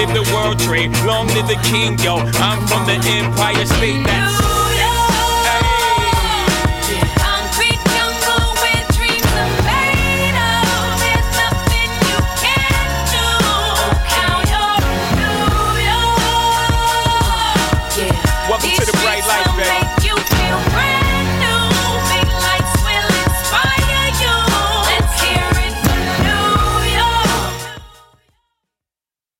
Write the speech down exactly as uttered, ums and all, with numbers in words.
live the World Trade, long live the king, yo. I'm from the Empire State, that's